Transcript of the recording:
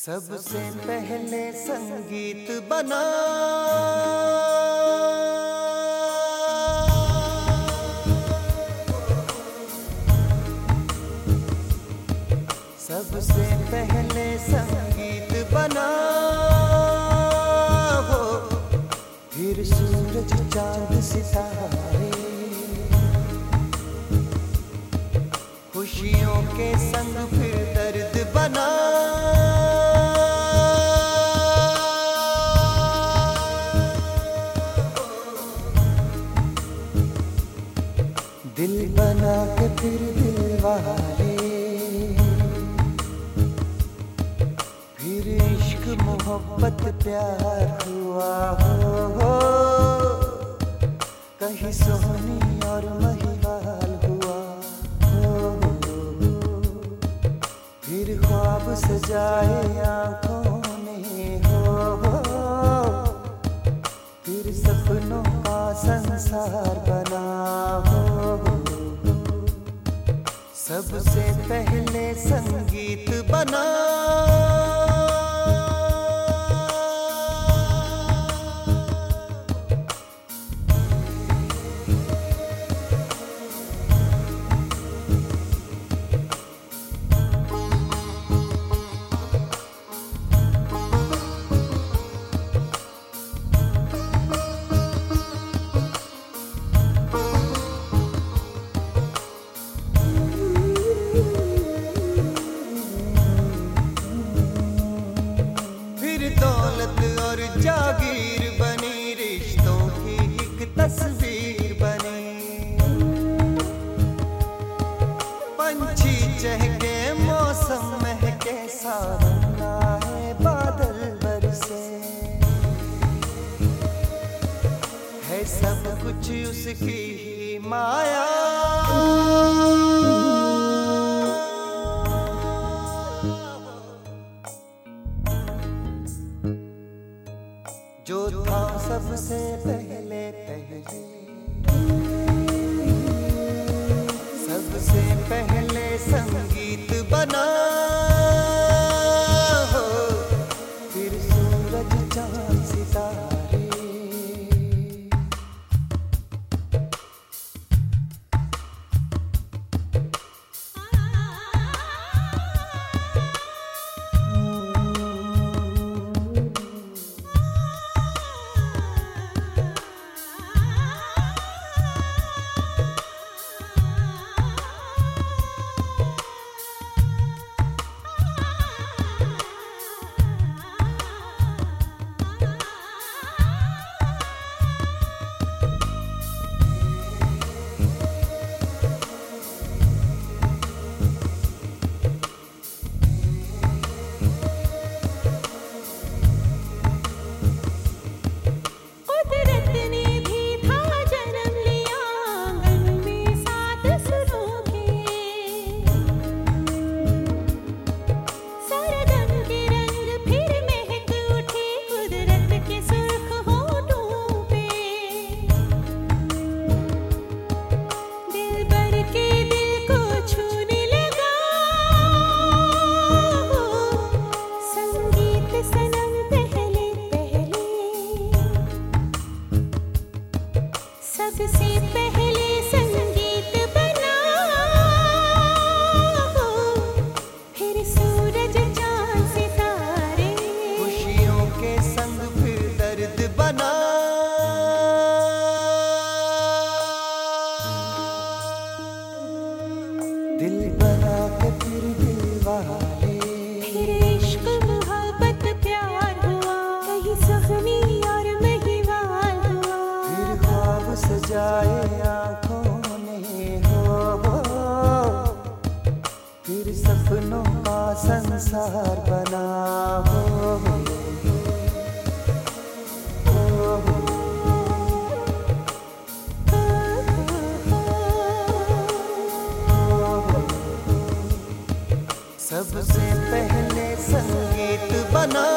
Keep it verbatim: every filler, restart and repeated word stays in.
सबसे पहले संगीत बना, सबसे पहले संगीत बना हो, फिर सूरज चांद सितारे खुशियों के संग फिर दर्द बना। दिल बना के फिर दिल वाले, फिर इश्क मोहब्बत प्यार हुआ हो, हो कहीं सोनी और महिवाल हुआ हो, फिर ख्वाब सजाए आंखों ने हो, हो फिर सपनों का संसार बना हो। सबसे पहले संगीत बना, दौलत और जागीर बनी, रिश्तों की एक तस्वीर बनी। पंछी चहके मौसम महके, सावना है बादल बरसे, है सब कुछ उसकी ही माया। जो था सबसे पहले पहले, सबसे पहले संगीत बना हो, फिर सूरज चांद सितारे सबसे पहले संगीत बना हो, फिर सूरज चांद सितारे खुशियों के संग फिर दर्द बना। दिल बना के फिर दिल वाले, फिर इश्क मोहब्बत प्यार हुआ, कहीं सोहनी और महिवाल हुआ, फिर ख्वाब सजाए आंखों ने हो, हो फिर सपनों का संसार बना हो, हो, हो। सबसे पहले संगीत बना।